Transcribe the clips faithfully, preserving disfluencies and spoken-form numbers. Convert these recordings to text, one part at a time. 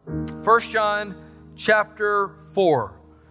First John chapter four.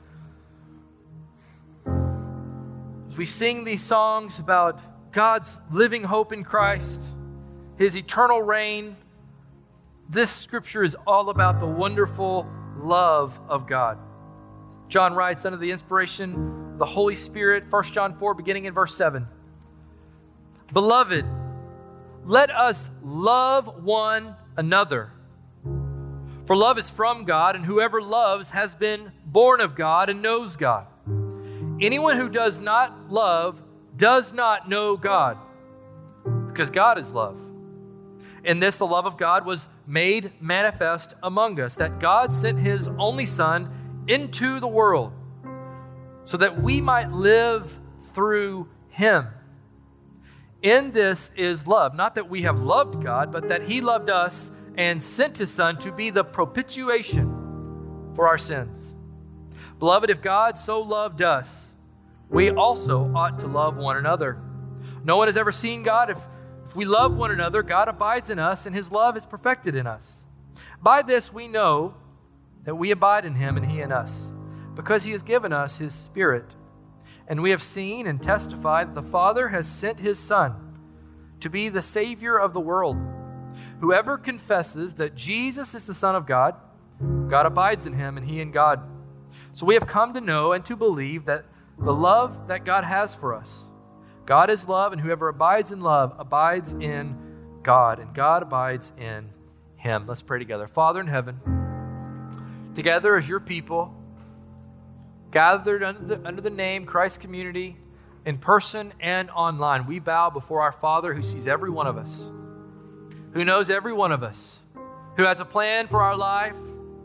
As we sing these songs about God's living hope in Christ, his eternal reign, this scripture is all about the wonderful love of God. John writes under the inspiration of the Holy Spirit, First John four, beginning in verse seven. Beloved, let us love one another. For love is from God, and whoever loves has been born of God and knows God. Anyone who does not love does not know God, because God is love. In this, the love of God was made manifest among us, that God sent his only Son into the world so that we might live through him. In this is love, not that we have loved God, but that he loved us and sent his Son to be the propitiation for our sins. Beloved, if God so loved us, we also ought to love one another. No one has ever seen God. If, if we love one another, God abides in us, and his love is perfected in us. By this we know that we abide in him and he in us, because he has given us his Spirit. And we have seen and testified that the Father has sent his Son to be the Savior of the world. Whoever confesses that Jesus is the Son of God, God abides in him and he in God. So we have come to know and to believe that the love that God has for us. God is love, and whoever abides in love abides in God, and God abides in him. Let's pray together. Father in heaven, together as your people, gathered under the, under the name Christ Community, in person and online, we bow before our Father who sees every one of us, who knows every one of us, who has a plan for our life.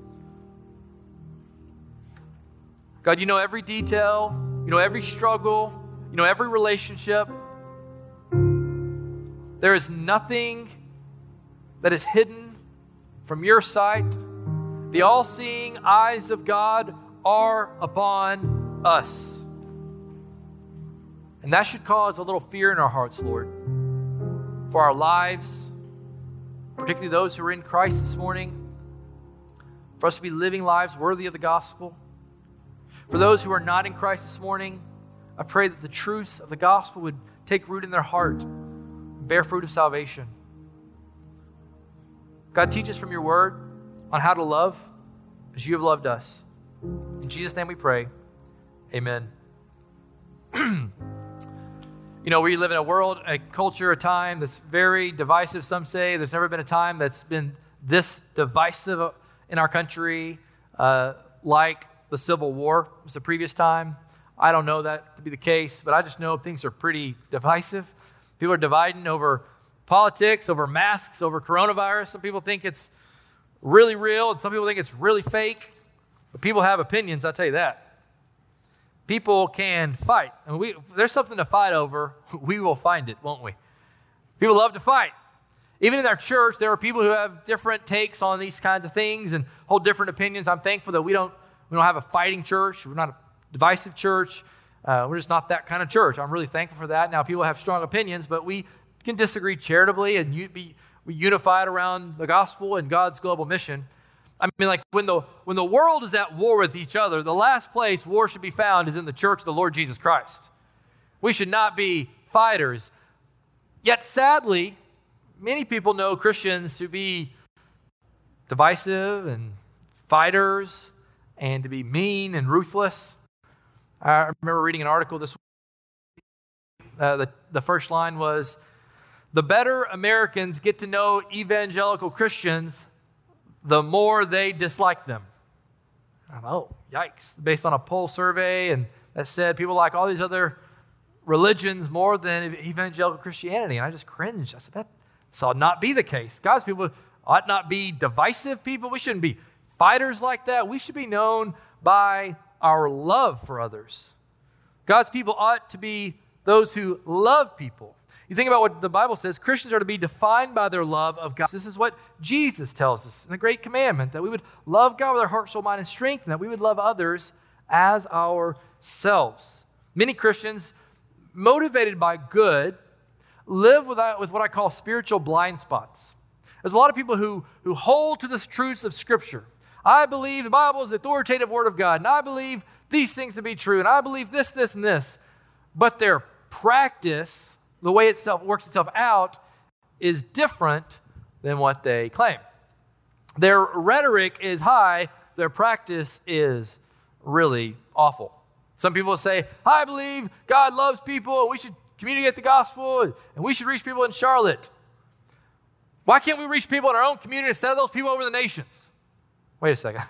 God, you know every detail, you know every struggle, you know every relationship. There is nothing that is hidden from your sight. The all-seeing eyes of God are upon us. And that should cause a little fear in our hearts, Lord, for our lives, particularly those who are in Christ this morning, for us to be living lives worthy of the gospel. For those who are not in Christ this morning, I pray that the truths of the gospel would take root in their heart, bear fruit of salvation. God, teach us from your word on how to love as you have loved us. In Jesus' name we pray, amen. You know, we live in a world, a culture, a time that's very divisive, some say. There's never been a time that's been this divisive in our country uh, like the Civil War was the previous time. I don't know that to be the case, but I just know things are pretty divisive. People are dividing over politics, over masks, over coronavirus. Some people think it's really real, and some people think it's really fake. But people have opinions, I'll tell you that. People can fight. I mean, we, if there's something to fight over, we will find it, won't we? People love to fight. Even in our church, there are people who have different takes on these kinds of things and hold different opinions. I'm thankful that we don't we don't have a fighting church. We're not a divisive church. Uh, we're just not that kind of church. I'm really thankful for that. Now, people have strong opinions, but we can disagree charitably and you, be we unified around the gospel and God's global mission. I mean, like when the when the world is at war with each other, the last place war should be found is in the church of the Lord Jesus Christ. We should not be fighters. Yet sadly, many people know Christians to be divisive and fighters and to be mean and ruthless. I remember reading an article this week. Uh, the, the first line was, "The better Americans get to know evangelical Christians, the more they dislike them." Oh, yikes. Based on a poll survey, and that said people like all these other religions more than evangelical Christianity. And I just cringed. I said, that this ought not be the case. God's people ought not be divisive people. We shouldn't be fighters like that. We should be known by our love for others. God's people ought to be those who love people. You think about what the Bible says, Christians are to be defined by their love of God. This is what Jesus tells us in the Great Commandment, that we would love God with our heart, soul, mind, and strength, and that we would love others as ourselves. Many Christians, motivated by good, live without, with what I call spiritual blind spots. There's a lot of people who, who hold to the truths of Scripture. I believe the Bible is the authoritative word of God, and I believe these things to be true, and I believe this, this, and this. But their practice, the way itself works itself out, is different than what they claim. Their rhetoric is high, their practice is really awful. Some people say, I believe God loves people, and we should communicate the gospel, and we should reach people in Charlotte. Why can't we reach people in our own community instead of those people over the nations? Wait a second.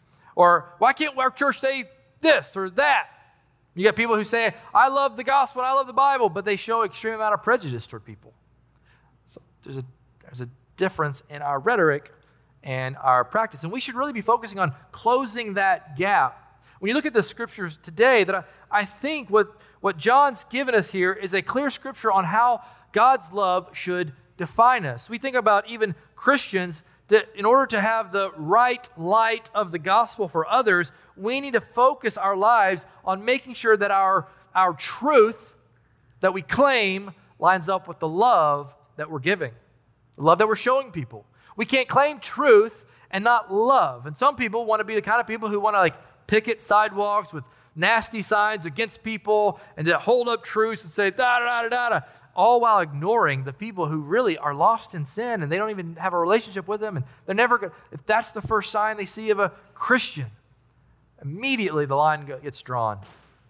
Or why can't our church say this or that? You got people who say, I love the gospel and I love the Bible, but they show extreme amount of prejudice toward people. So there's a, there's a difference in our rhetoric and our practice. And we should really be focusing on closing that gap. When you look at the scriptures today, that I, I think what, what John's given us here is a clear scripture on how God's love should define us. We think about even Christians that in order to have the right light of the gospel for others, we need to focus our lives on making sure that our, our truth that we claim lines up with the love that we're giving, the love that we're showing people. We can't claim truth and not love. And some people want to be the kind of people who want to like picket sidewalks with nasty signs against people and to hold up truths and say da da da da da, all while ignoring the people who really are lost in sin and they don't even have a relationship with them, and they're never going. If that's the first sign they see of a Christian, immediately the line gets drawn.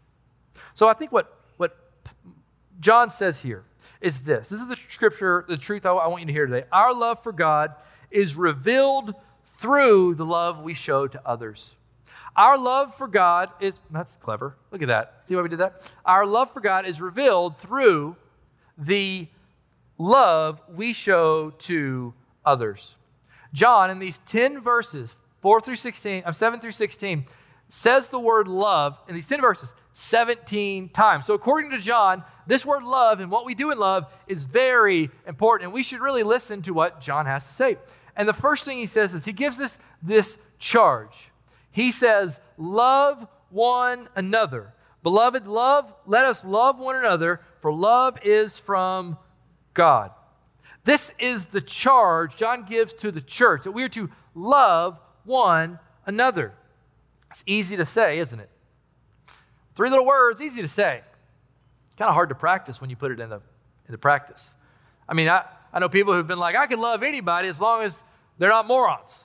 So I think what what John says here is this. This is the scripture, the truth I want you to hear today. Our love for God is revealed through the love we show to others. Our love for God is, that's clever. Look at that. See why we did that? Our love for God is revealed through the love we show to others. John, in these ten verses, four through sixteen, uh, seven through sixteen, says the word love in these ten verses seventeen times. So according to John, this word love and what we do in love is very important, and we should really listen to what John has to say. And the first thing he says is he gives us this charge. He says, love one another. Beloved, love, let us love one another, for love is from God. This is the charge John gives to the church, that we are to love one another. It's easy to say, isn't it? Three little words, easy to say. Kind of hard to practice when you put it in the into practice. I mean, I, I know people who've been like, I can love anybody as long as they're not morons.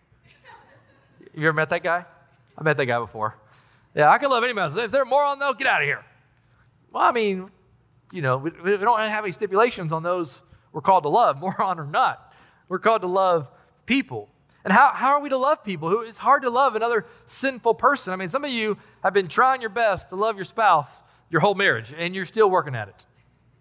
You ever met that guy? I met that guy before. Yeah, I can love anybody. If they're a moron, though, get out of here. Well, I mean, you know, we, we don't have any stipulations on those we're called to love, moron or not. We're called to love people. And how, how are we to love people? Who, it's hard to love another sinful person. I mean, some of you have been trying your best to love your spouse your whole marriage, and you're still working at it.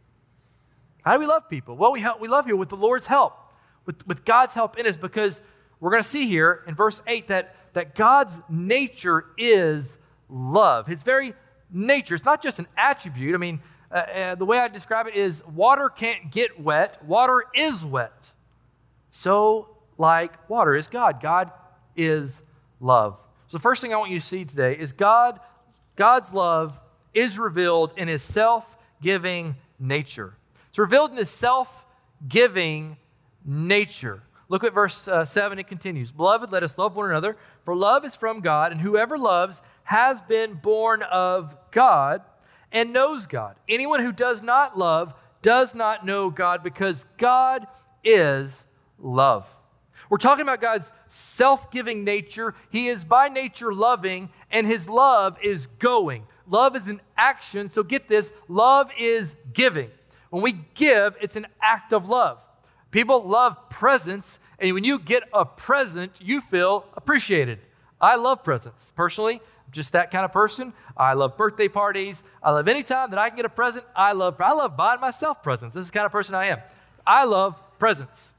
How do we love people? Well, we, help, we love you with the Lord's help, with, with God's help in us, because we're going to see here in verse eight that, that God's nature is love. His very nature. It's not just an attribute. I mean, uh, uh, the way I describe it is water can't get wet. Water is wet. So like water is God. God is love. So the first thing I want you to see today is God, God's love is revealed in his self-giving nature. It's revealed in his self-giving nature. Look at verse uh, seven, it continues. Beloved, let us love one another, for love is from God, and whoever loves has been born of God and knows God. Anyone who does not love does not know God, because God is love. We're talking about God's self-giving nature. He is by nature loving, and his love is going. Love is an action, so get this, love is giving. When we give, it's an act of love. People love presents, and when you get a present, you feel appreciated. I love presents. Personally, I'm just that kind of person. I love birthday parties. I love any time that I can get a present. I love, I love buying myself presents. This is the kind of person I am. I love presents.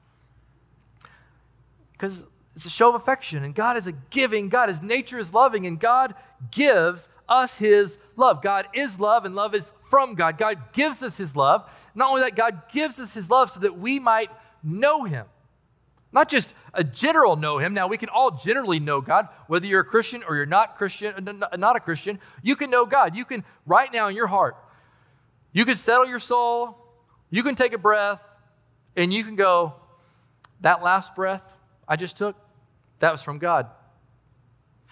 Because it's a show of affection, and God is a giving God. His nature is loving, and God gives us his love. God is love, and love is from God. God gives us his love. Not only that, God gives us his love so that we might know him. Not just a general know him. Now, we can all generally know God, whether you're a Christian or you're not Christian, not a Christian. You can know God. You can, right now in your heart, you can settle your soul, you can take a breath, and you can go, that last breath I just took, that was from God.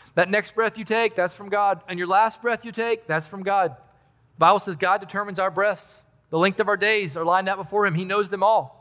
That next breath you take, that's from God. And your last breath you take, that's from God. The Bible says God determines our breaths. The length of our days are lined out before him. He knows them all.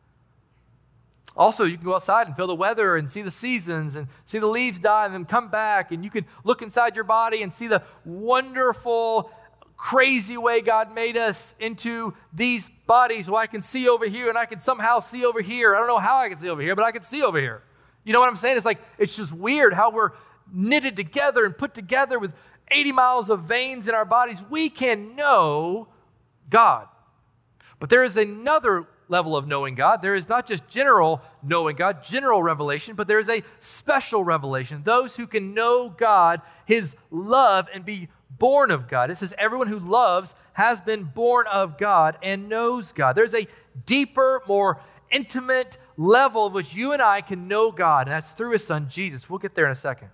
Also, you can go outside and feel the weather and see the seasons and see the leaves die and then come back. And you can look inside your body and see the wonderful, crazy way God made us into these bodies. Well, I can see over here and I can somehow see over here. I don't know how I can see over here, but I can see over here. You know what I'm saying? It's like, it's just weird how we're knitted together and put together with eighty miles of veins in our bodies. We can know God. But there is another level of knowing God. There is not just general knowing God, general revelation, but there is a special revelation. Those who can know God, his love, and be born of God. It says everyone who loves has been born of God and knows God. There's a deeper, more intimate level of which you and I can know God, and that's through his son, Jesus. We'll get there in a second.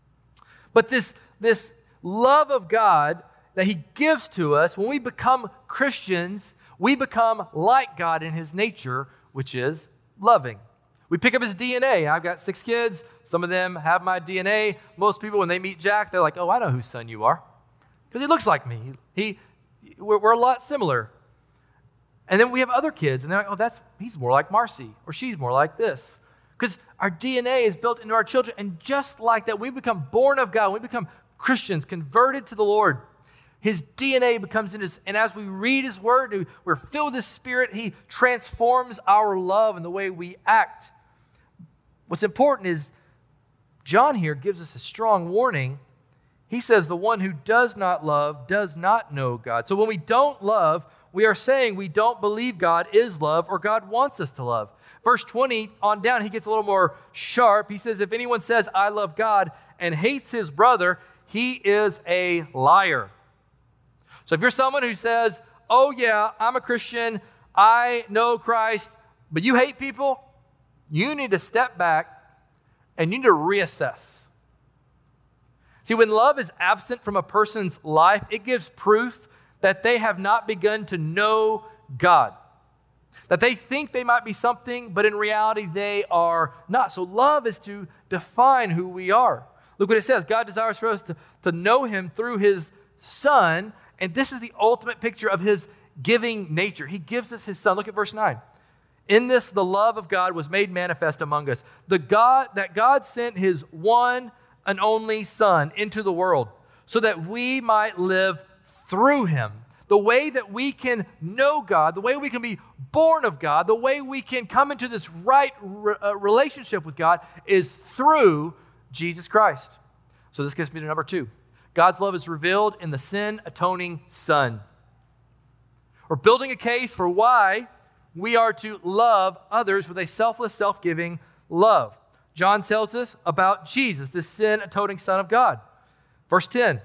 But this, this love of God that he gives to us, when we become Christians, we become like God in his nature, which is loving. We pick up his D N A. I've got six kids. Some of them have my D N A. Most people, when they meet Jack, they're like, oh, I know whose son you are. Because he looks like me. He, we're, we're a lot similar. And then we have other kids, and they're like, oh, that's he's more like Marcy, or she's more like this. Because our D N A is built into our children. And just like that, we become born of God. We become Christians, converted to the Lord. His D N A becomes in us, and as we read his word, we're filled with his spirit. He transforms our love and the way we act. What's important is John here gives us a strong warning. He says the one who does not love does not know God. So when we don't love, we are saying we don't believe God is love or God wants us to love. Verse twenty on down, he gets a little more sharp. He says, if anyone says, I love God and hates his brother, he is a liar. So if you're someone who says, oh yeah, I'm a Christian, I know Christ, but you hate people, you need to step back and you need to reassess. See, when love is absent from a person's life, it gives proof that they have not begun to know God. That they think they might be something, but in reality they are not. So love is to define who we are. Look what it says. God desires for us to, to know him through his Son. And this is the ultimate picture of his giving nature. He gives us his son. Look at verse nine. In this, the love of God was made manifest among us. The God that God sent his one and only son into the world so that we might live through him. The way that we can know God, the way we can be born of God, the way we can come into this right re- uh, relationship with God is through Jesus Christ. So this gets me to number two. God's love is revealed in the sin-atoning Son. We're building a case for why we are to love others with a selfless, self-giving love. John tells us about Jesus, the sin-atoning Son of God. Verse ten,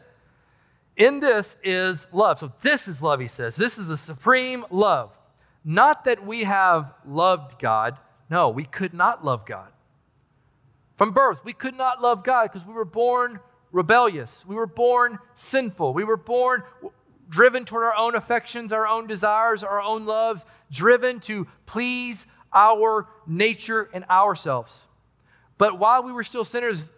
in this is love. So this is love, he says. This is the supreme love. Not that we have loved God. No, we could not love God. From birth, we could not love God because we were born rebellious. We were born sinful. We were born driven toward our own affections, our own desires, our own loves, driven to please our nature and ourselves. But while we were still sinners,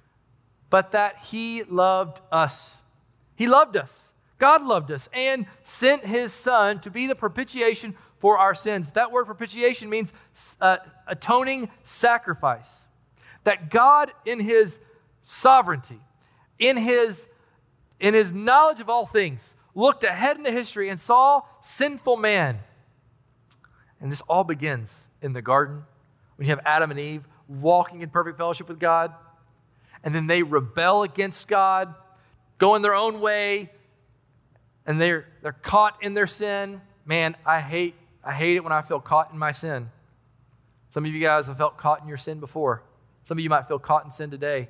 but that he loved us. He loved us. God loved us and sent his son to be the propitiation for our sins. That word propitiation means uh, atoning sacrifice. That God in his sovereignty, in his, in his knowledge of all things, looked ahead into history and saw sinful man. And this all begins in the garden when you have Adam and Eve walking in perfect fellowship with God. And then they rebel against God, going their own way, and they're, they're caught in their sin. Man, I hate, I hate it when I feel caught in my sin. Some of you guys have felt caught in your sin before. Some of you might feel caught in sin today.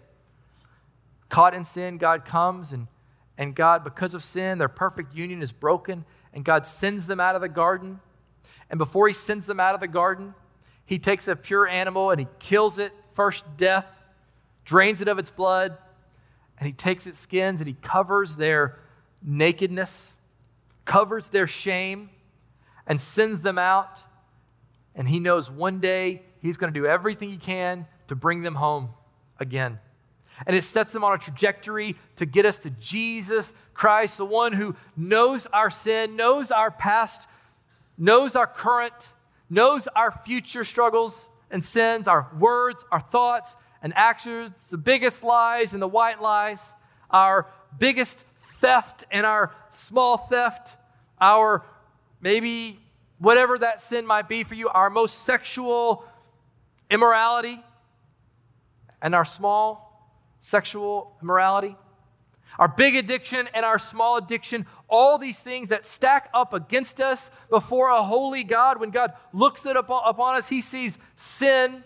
Caught in sin, God comes and, and God, because of sin, their perfect union is broken, and God sends them out of the garden. And before he sends them out of the garden, he takes a pure animal and he kills it, first death, drains it of its blood, and he takes its skins and he covers their nakedness, covers their shame, and sends them out. And he knows one day he's going to do everything he can to bring them home again. And it sets them on a trajectory to get us to Jesus Christ, the one who knows our sin, knows our past, knows our current, knows our future struggles and sins, our words, our thoughts and actions, the biggest lies and the white lies, our biggest theft and our small theft, our maybe whatever that sin might be for you, our most sexual immorality and our small sexual immorality, our big addiction and our small addiction, all these things that stack up against us before a holy God. When God looks it upon, upon us, he sees sin.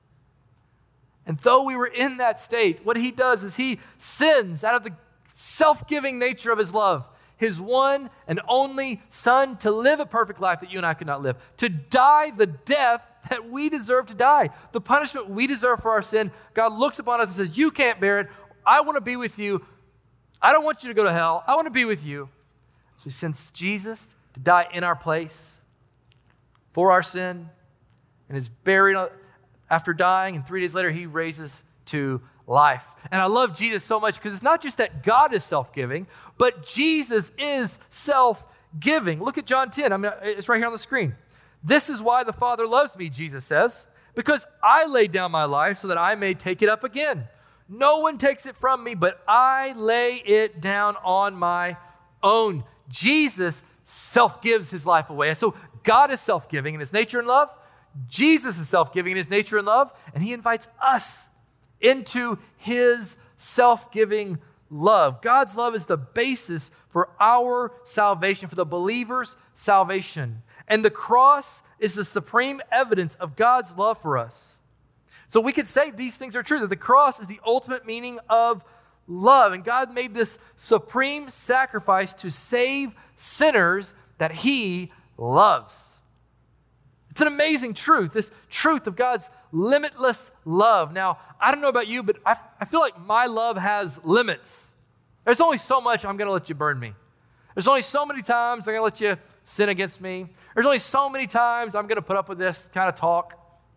And though we were in that state, what he does is he sends out of the self-giving nature of his love, his one and only Son to live a perfect life that you and I could not live, to die the death that we deserve to die, the punishment we deserve for our sin. God looks upon us and says, you can't bear it. I want to be with you. I don't want you to go to hell. I want to be with you. So he sends Jesus to die in our place for our sin and is buried after dying. And three days later, he raises to life. And I love Jesus so much because it's not just that God is self-giving, but Jesus is self-giving. Look at John ten. I mean, it's right here on the screen. This is why the Father loves me, Jesus says, because I laid down my life so that I may take it up again. No one takes it from me, but I lay it down on my own. Jesus self-gives his life away. And so God is self-giving in his nature and love. Jesus is self-giving in his nature and love. And he invites us into his self-giving love. God's love is the basis for our salvation, for the believer's salvation. And the cross is the supreme evidence of God's love for us. So we could say these things are true, that the cross is the ultimate meaning of love. And God made this supreme sacrifice to save sinners that he loves. It's an amazing truth, this truth of God's limitless love. Now, I don't know about you, but I, I feel like my love has limits. There's only so much I'm going to let you burn me. There's only so many times I'm going to let you sin against me. There's only so many times I'm going to put up with this kind of talk.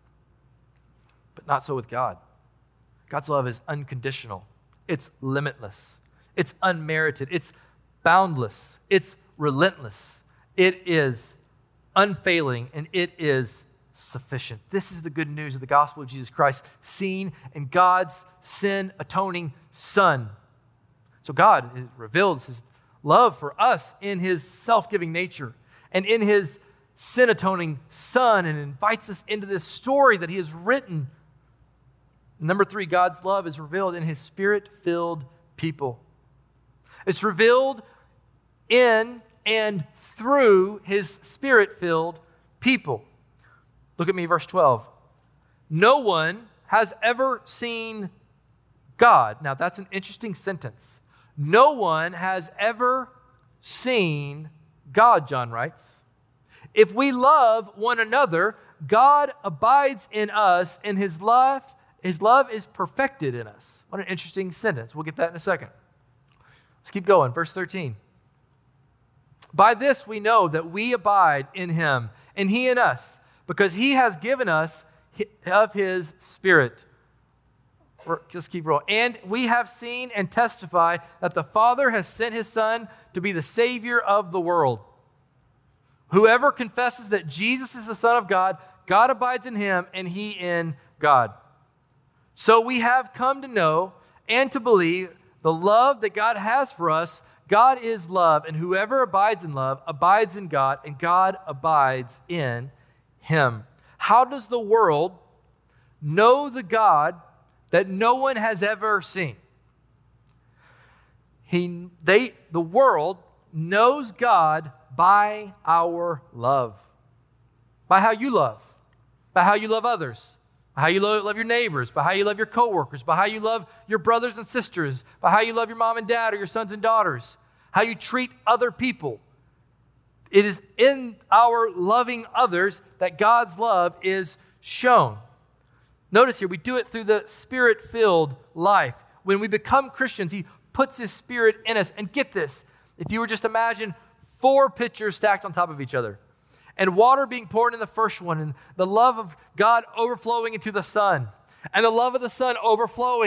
But not so with God. God's love is unconditional. It's limitless. It's unmerited. It's boundless. It's relentless. It is unfailing, and it is sufficient. This is the good news of the gospel of Jesus Christ, seen in God's sin-atoning Son. So God reveals his love for us in his self-giving nature and in his sin-atoning Son, and invites us into this story that he has written. Number three, God's love is revealed in his Spirit-filled people. It's revealed in and through his Spirit-filled people. Look at me, verse twelve. No one has ever seen God. Now, that's an interesting sentence. No one has ever seen God, John writes. If we love one another, God abides in us, and his love, his love is perfected in us. What an interesting sentence. We'll get that in a second. Let's keep going. Verse thirteen. By this we know that we abide in him, and he in us, because he has given us of his Spirit. Just keep rolling. And we have seen and testify that the Father has sent his Son to be the Savior of the world. Whoever confesses that Jesus is the Son of God, God abides in him, and he in God. So we have come to know and to believe the love that God has for us. God is love, and whoever abides in love abides in God, and God abides in him. How does the world know the God that no one has ever seen? He, they, the world knows God by our love, by how you love, by how you love others, by how you love, love your neighbors, by how you love your coworkers, by how you love your brothers and sisters, by how you love your mom and dad or your sons and daughters, how you treat other people. It is in our loving others that God's love is shown. Notice here, we do it through the Spirit-filled life. When we become Christians, he puts his Spirit in us. And get this, if you were just imagine four pitchers stacked on top of each other, and water being poured in the first one, and the love of God overflowing into the Son, and the love of the Son overflowing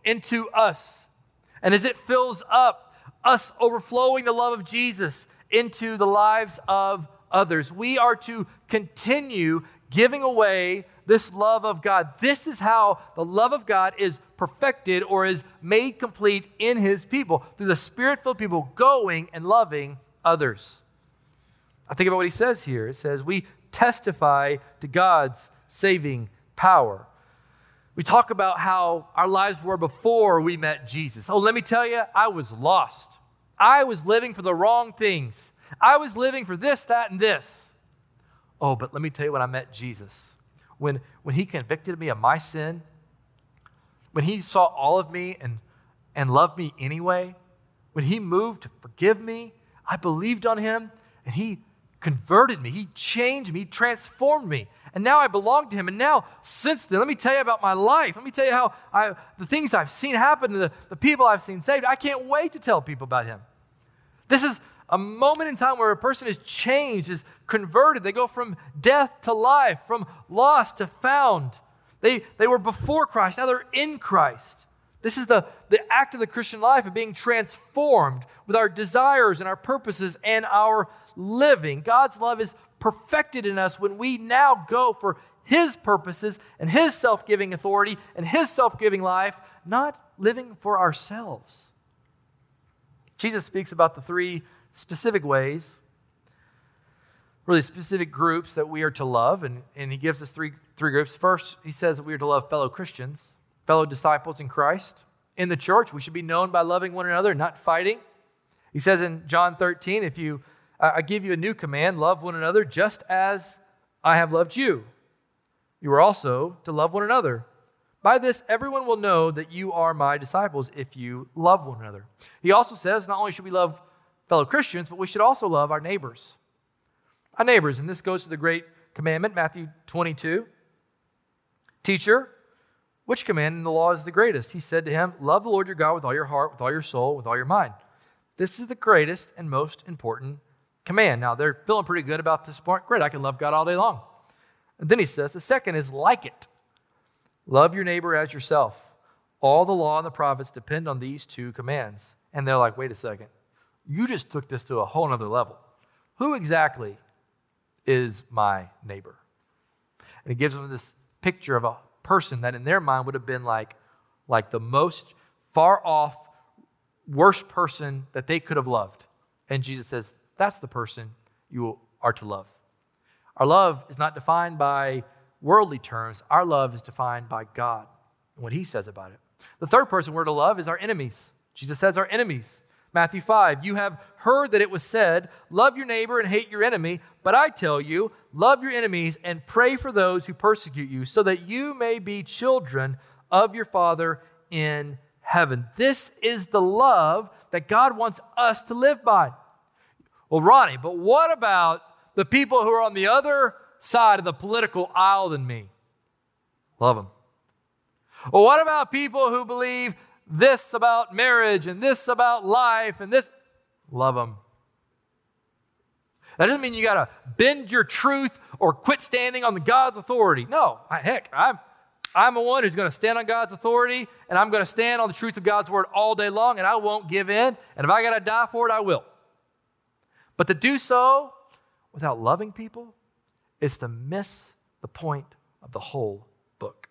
into us. And as it fills up, us overflowing the love of Jesus into the lives of others, we are to continue giving away this love of God. This is how the love of God is perfected or is made complete in his people, through the Spirit-filled people going and loving others. I think about what he says here. It says, we testify to God's saving power. We talk about how our lives were before we met Jesus. Oh, let me tell you, I was lost. I was living for the wrong things. I was living for this, that, and this. Oh, but let me tell you, when I met Jesus, when, when he convicted me of my sin, when he saw all of me and, and loved me anyway, when he moved to forgive me, I believed on him, and he converted me. He changed me. He transformed me. And now I belong to him. And now, since then, let me tell you about my life. Let me tell you how I, the things I've seen happen to the, the people I've seen saved. I can't wait to tell people about him. This is a moment in time where a person is changed, is converted. They go from death to life, from lost to found. They, they were before Christ. Now they're in Christ. This is the, the act of the Christian life of being transformed with our desires and our purposes and our living. God's love is perfected in us when we now go for his purposes and his self-giving authority and his self-giving life, not living for ourselves. Jesus speaks about the three specific ways, really specific groups that we are to love, and, and he gives us three, three groups. First, he says that we are to love fellow Christians, fellow disciples in Christ. In the church, we should be known by loving one another, not fighting. He says in John thirteen, if you, I give you a new command, love one another just as I have loved you. You are also to love one another. By this, everyone will know that you are my disciples if you love one another. He also says not only should we love fellow Christians, but we should also love our neighbors. Our neighbors, and this goes to the great commandment, Matthew twenty-two. Teacher, which command in the law is the greatest? He said to him, love the Lord your God with all your heart, with all your soul, with all your mind. This is the greatest and most important command. Now, they're feeling pretty good about this point. Great, I can love God all day long. And then he says, the second is like it. Love your neighbor as yourself. All the law and the prophets depend on these two commands. And they're like, wait a second. You just took this to a whole nother level. Who exactly is my neighbor? And he gives them this picture of a person that in their mind would have been like, like the most far off, worst person that they could have loved. And Jesus says, that's the person you are to love. Our love is not defined by worldly terms. Our love is defined by God and what he says about it. The third person we're to love is our enemies. Jesus says our enemies. Matthew five, you have heard that it was said, love your neighbor and hate your enemy. But I tell you, love your enemies and pray for those who persecute you, so that you may be children of your Father in heaven. This is the love that God wants us to live by. Well, Ronnie, but what about the people who are on the other side of the political aisle than me? Love them. Well, what about people who believe this about marriage and this about life and this? Love them. That doesn't mean you got to bend your truth or quit standing on the God's authority. No, I, heck, I'm, I'm the one who's going to stand on God's authority, and I'm going to stand on the truth of God's word all day long, and I won't give in. And if I got to die for it, I will. But to do so without loving people is to miss the point of the whole book.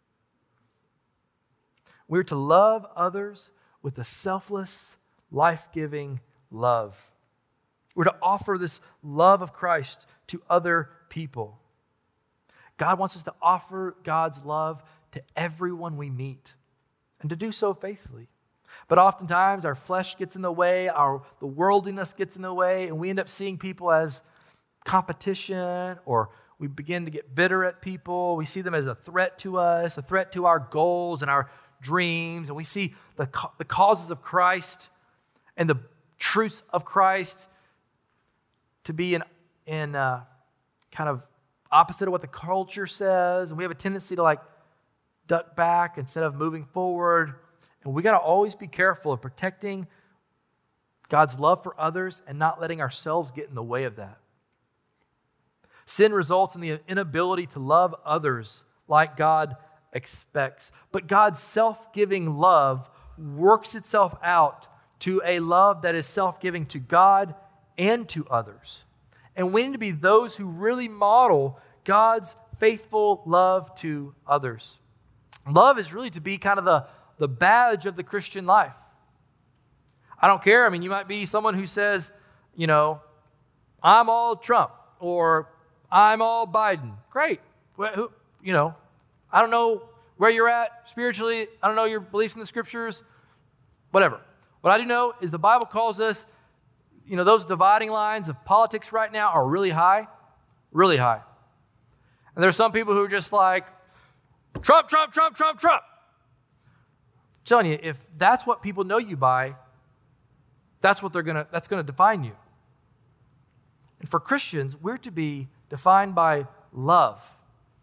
We're to love others with a selfless, life-giving love. We're to offer this love of Christ to other people. God wants us to offer God's love to everyone we meet and to do so faithfully. But oftentimes our flesh gets in the way, our the worldliness gets in the way, and we end up seeing people as competition, or we begin to get bitter at people. We see them as a threat to us, a threat to our goals and our dreams, and we see the, the causes of Christ and the truths of Christ to be in, in uh, kind of opposite of what the culture says, and we have a tendency to like duck back instead of moving forward. And we got to always be careful of protecting God's love for others and not letting ourselves get in the way of that. Sin results in the inability to love others like God expects. But God's self-giving love works itself out to a love that is self-giving to God and to others. And we need to be those who really model God's faithful love to others. Love is really to be kind of the, the badge of the Christian life. I don't care. I mean, you might be someone who says, you know, I'm all Trump or I'm all Biden. Great. Well, who, you know, I don't know where you're at spiritually. I don't know your beliefs in the scriptures, whatever. What I do know is the Bible calls us, you know, those dividing lines of politics right now are really high, really high. And there's some people who are just like, Trump, Trump, Trump, Trump, Trump. I'm telling you, if that's what people know you by, that's what they're gonna, that's gonna define you. And for Christians, we're to be defined by love.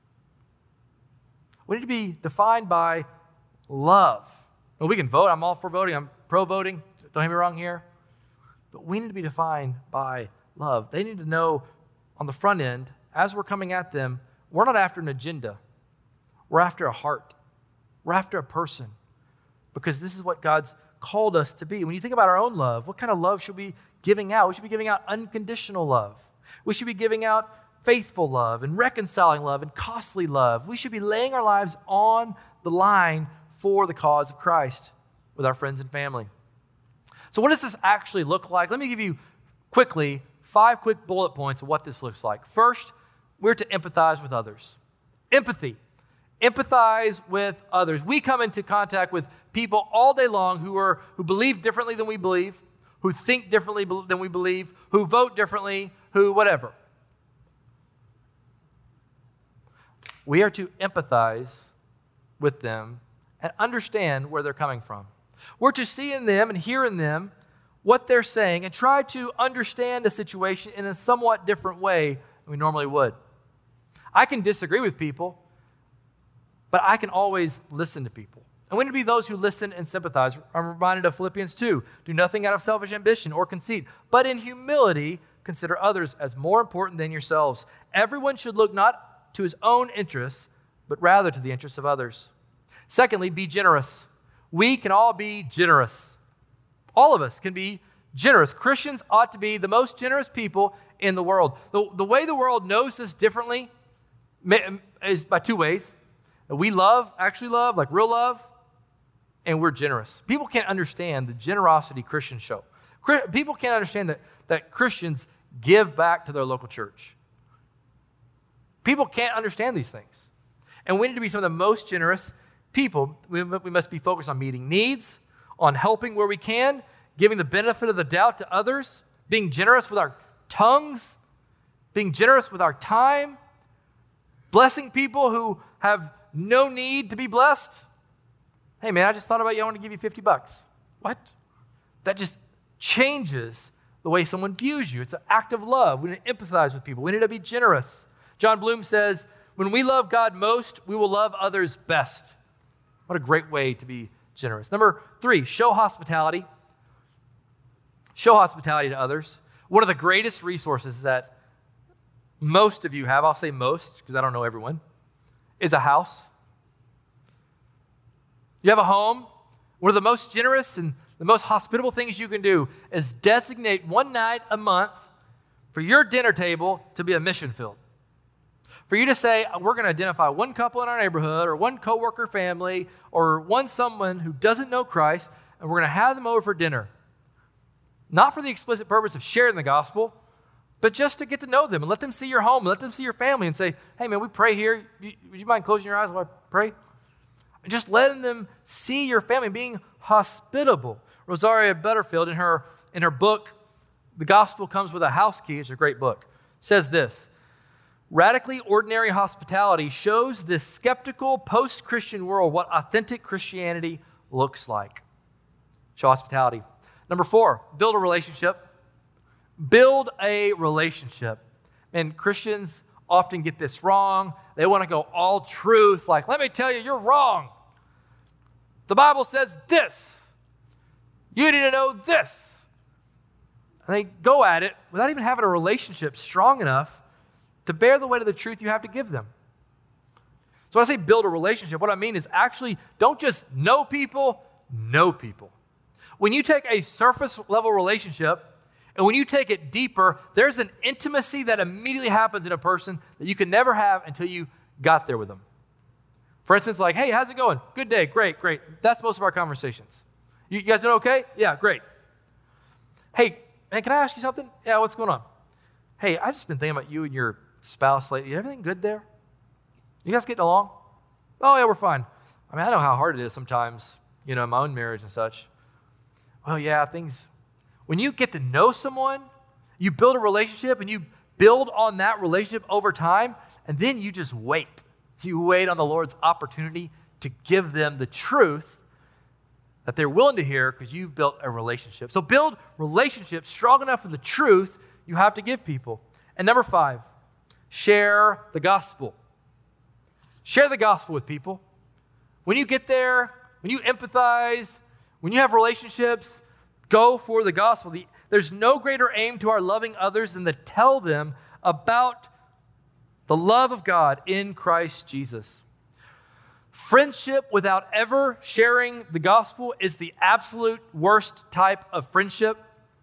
We need to be defined by love. Well, we can vote. I'm all for voting. I'm pro-voting. Don't get me wrong here. But we need to be defined by love. They need to know on the front end, as we're coming at them, we're not after an agenda. We're after a heart. We're after a person. Because this is what God's called us to be. When you think about our own love, what kind of love should we be giving out? We should be giving out unconditional love. We should be giving out faithful love and reconciling love and costly love. We should be laying our lives on the line for the cause of Christ with our friends and family. So what does this actually look like? Let me give you quickly five quick bullet points of what this looks like. First, we're to empathize with others. Empathy. Empathize with others. We come into contact with people all day long who are who believe differently than we believe, who think differently than we believe, who vote differently, who whatever. We are to empathize with them and understand where they're coming from. We're to see in them and hear in them what they're saying and try to understand the situation in a somewhat different way than we normally would. I can disagree with people, but I can always listen to people. And we need to be those who listen and sympathize. I'm reminded of Philippians two. Do nothing out of selfish ambition or conceit, but in humility consider others as more important than yourselves. Everyone should look not to his own interests, but rather to the interests of others. Secondly, be generous. We can all be generous. All of us can be generous. Christians ought to be the most generous people in the world. The, the way the world knows this differently is by two ways. We love, actually love, like real love, and we're generous. People can't understand the generosity Christians show. People can't understand that, that Christians give back to their local church. People can't understand these things. And we need to be some of the most generous people. We, we must be focused on meeting needs, on helping where we can, giving the benefit of the doubt to others, being generous with our tongues, being generous with our time, blessing people who have no need to be blessed. Hey man, I just thought about you. I want to give you fifty bucks. What? That just changes the way someone views you. It's an act of love. We need to empathize with people. We need to be generous. John Bloom says, when we love God most, we will love others best. What a great way to be generous. Number three, show hospitality. Show hospitality to others. One of the greatest resources that most of you have, I'll say most because I don't know everyone, is a house. You have a home. One of the most generous and the most hospitable things you can do is designate one night a month for your dinner table to be a mission field. For you to say, we're going to identify one couple in our neighborhood or one coworker family or one someone who doesn't know Christ, and we're going to have them over for dinner. Not for the explicit purpose of sharing the gospel, but just to get to know them and let them see your home, and let them see your family and say, hey man, we pray here. Would you mind closing your eyes while I pray? And just letting them see your family, being hospitable. Rosaria Butterfield, in her, in her book, The Gospel Comes with a House Key, it's a great book, says this: radically ordinary hospitality shows this skeptical post-Christian world what authentic Christianity looks like. Show hospitality. Number four, build a relationship. Build a relationship. And Christians often get this wrong. They want to go all truth, like, let me tell you, you're wrong. The Bible says this. You need to know this. And they go at it without even having a relationship strong enough to bear the weight of the truth you have to give them. So when I say build a relationship, what I mean is actually don't just know people, know people. When you take a surface level relationship and when you take it deeper, there's an intimacy that immediately happens in a person that you can never have until you got there with them. For instance, like, hey, how's it going? Good day, great, great. That's most of our conversations. You, you guys doing okay? Yeah, great. Hey, hey, can I ask you something? Yeah, what's going on? Hey, I've just been thinking about you and your spouse lately. Everything good there? You guys getting along? Oh, yeah, we're fine. I mean, I know how hard it is sometimes, you know, in my own marriage and such. Well, yeah, things, when you get to know someone, you build a relationship and you build on that relationship over time, and then you just wait. You wait on the Lord's opportunity to give them the truth that they're willing to hear because you've built a relationship. So build relationships strong enough for the truth you have to give people. And number five, share the gospel. Share the gospel with people. When you get there, when you empathize, when you have relationships, go for the gospel. The, there's no greater aim to our loving others than to tell them about the love of God in Christ Jesus. Friendship without ever sharing the gospel is the absolute worst type of friendship.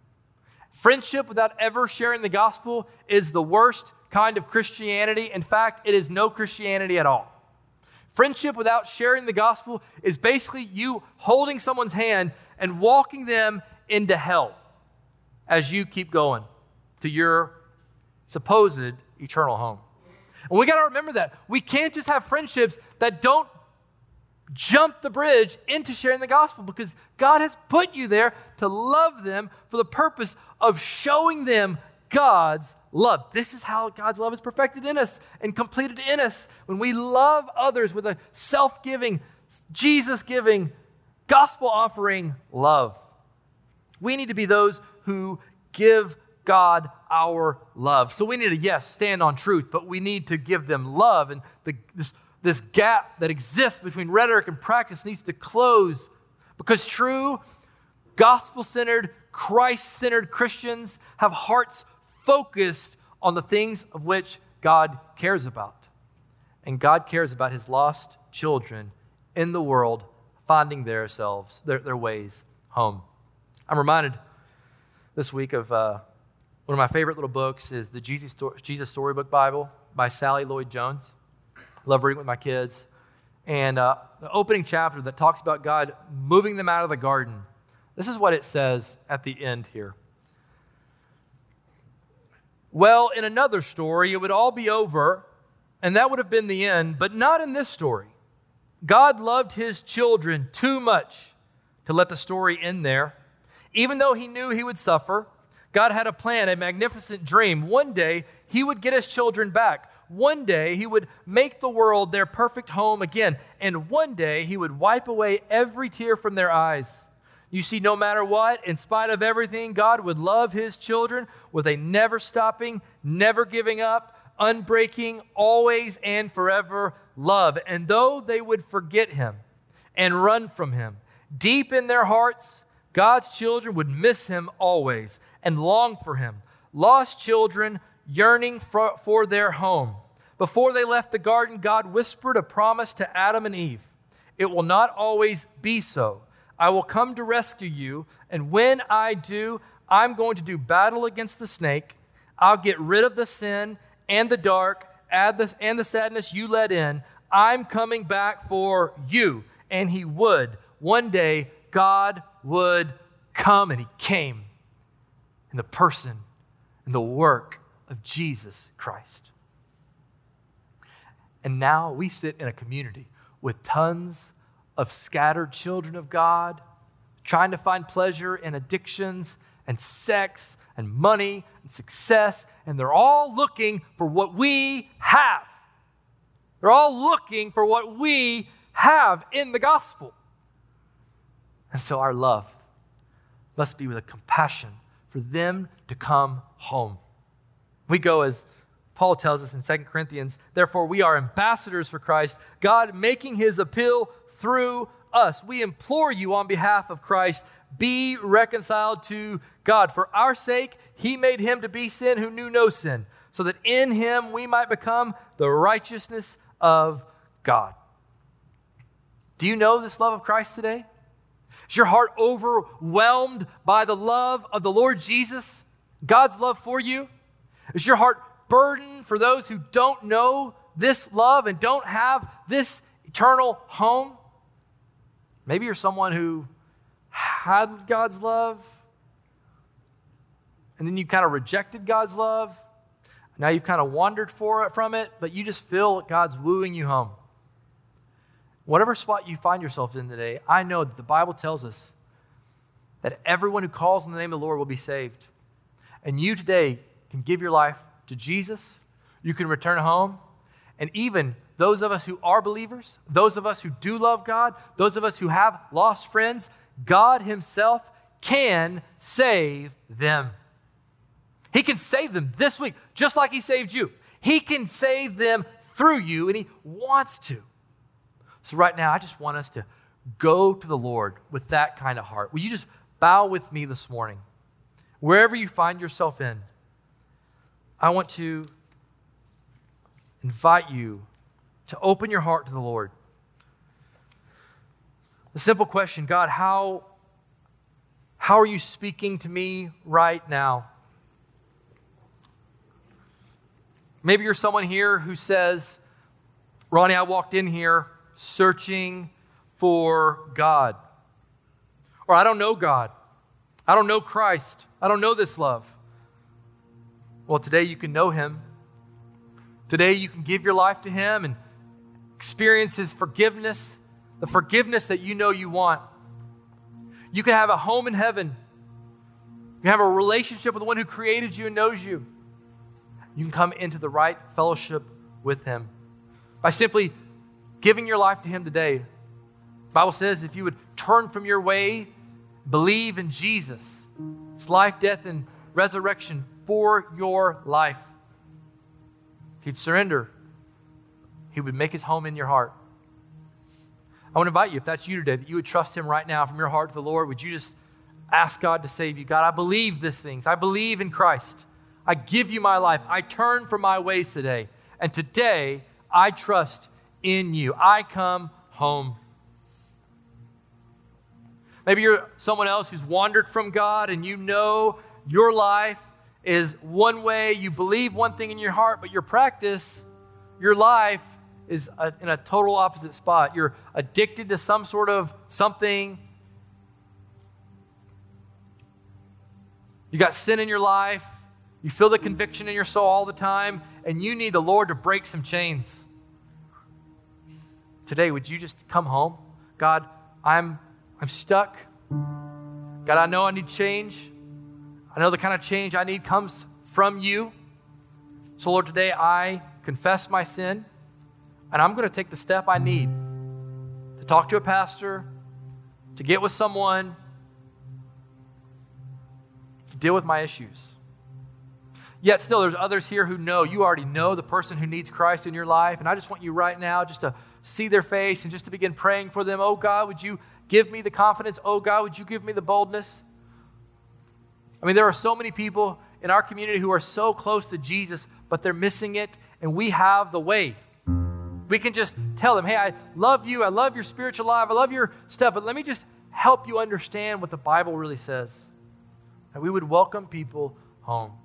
Friendship without ever sharing the gospel is the worst kind of Christianity. In fact, it is no Christianity at all. Friendship without sharing the gospel is basically you holding someone's hand and walking them into hell as you keep going to your supposed eternal home. And we got to remember that. We can't just have friendships that don't jump the bridge into sharing the gospel because God has put you there to love them for the purpose of showing them God's love. This is how God's love is perfected in us and completed in us. When we love others with a self-giving, Jesus-giving, gospel-offering love. We need to be those who give God our love. So we need to, yes, stand on truth, but we need to give them love. And the, this, this gap that exists between rhetoric and practice needs to close because true, gospel-centered, Christ-centered Christians have hearts focused on the things of which God cares about. And God cares about his lost children in the world finding themselves, their, their ways home. I'm reminded this week of uh, one of my favorite little books is the Jesus, Story, Jesus Storybook Bible by Sally Lloyd Jones. Love reading with my kids. And uh, the opening chapter that talks about God moving them out of the garden. This is what it says at the end here. Well, in another story, it would all be over, and that would have been the end, but not in this story. God loved his children too much to let the story end there. Even though he knew he would suffer, God had a plan, a magnificent dream. One day, he would get his children back. One day, he would make the world their perfect home again. And one day, he would wipe away every tear from their eyes. You see, no matter what, in spite of everything, God would love his children with a never stopping, never giving up, unbreaking, always and forever love. And though they would forget him and run from him, deep in their hearts, God's children would miss him always and long for him. Lost children yearning for, for their home. Before they left the garden, God whispered a promise to Adam and Eve. It will not always be so. I will come to rescue you, and when I do, I'm going to do battle against the snake. I'll get rid of the sin and the dark and the sadness you let in. I'm coming back for you. And he would. One day, God would come, and he came in the person and the work of Jesus Christ. And now we sit in a community with tons of scattered children of God, trying to find pleasure in addictions and sex and money and success, and they're all looking for what we have. They're all looking for what we have in the gospel. And so our love must be with a compassion for them to come home. We go as Paul tells us in Second Corinthians, therefore we are ambassadors for Christ, God making his appeal through us. We implore you on behalf of Christ, be reconciled to God. For our sake, he made him to be sin who knew no sin, so that in him we might become the righteousness of God. Do you know this love of Christ today? Is your heart overwhelmed by the love of the Lord Jesus, God's love for you? Is your heart burdened for those who don't know this love and don't have this eternal home? Maybe you're someone who had God's love, and then you kind of rejected God's love. Now you've kind of wandered for it, from it, but you just feel God's wooing you home. Whatever spot you find yourself in today, I know that the Bible tells us that everyone who calls on the name of the Lord will be saved. And you today can give your life to Jesus. You can return home. And even those of us who are believers, those of us who do love God, those of us who have lost friends, God himself can save them. He can save them this week, just like he saved you. He can save them through you, and he wants to. So right now, I just want us to go to the Lord with that kind of heart. Will you just bow with me this morning? Wherever you find yourself in, I want to invite you to open your heart to the Lord. The simple question, God, how, how are you speaking to me right now? Maybe you're someone here who says, Ronnie, I walked in here searching for God. Or I don't know God. I don't know Christ. I don't know this love. Well, today you can know him. Today you can give your life to him and experience his forgiveness, the forgiveness that you know you want. You can have a home in heaven. You can have a relationship with the one who created you and knows you. You can come into the right fellowship with him by simply giving your life to him today. The Bible says if you would turn from your way, believe in Jesus, his life, death, and resurrection for your life. If you'd surrender, he would make his home in your heart. I want to invite you, if that's you today, that you would trust him right now from your heart to the Lord. Would you just ask God to save you? God, I believe these things. I believe in Christ. I give you my life. I turn from my ways today. And today, I trust in you. I come home. Maybe you're someone else who's wandered from God and you know your life is one way. You believe one thing in your heart, but your practice, your life is a, in a total opposite spot. You're addicted to some sort of something. You got sin in your life. You feel the conviction in your soul all the time, and you need the Lord to break some chains. Today, would you just come home? God, I'm, I'm stuck. God, I know I need change. I know the kind of change I need comes from you. So, Lord, today I confess my sin, and I'm going to take the step I need to talk to a pastor, to get with someone, to deal with my issues. Yet still, there's others here who know, you already know the person who needs Christ in your life, and I just want you right now just to see their face and just to begin praying for them. Oh, God, would you give me the confidence? Oh, God, would you give me the boldness? I mean, there are so many people in our community who are so close to Jesus, but they're missing it, and we have the way. We can just tell them, hey, I love you. I love your spiritual life. I love your stuff, but let me just help you understand what the Bible really says. And we would welcome people home.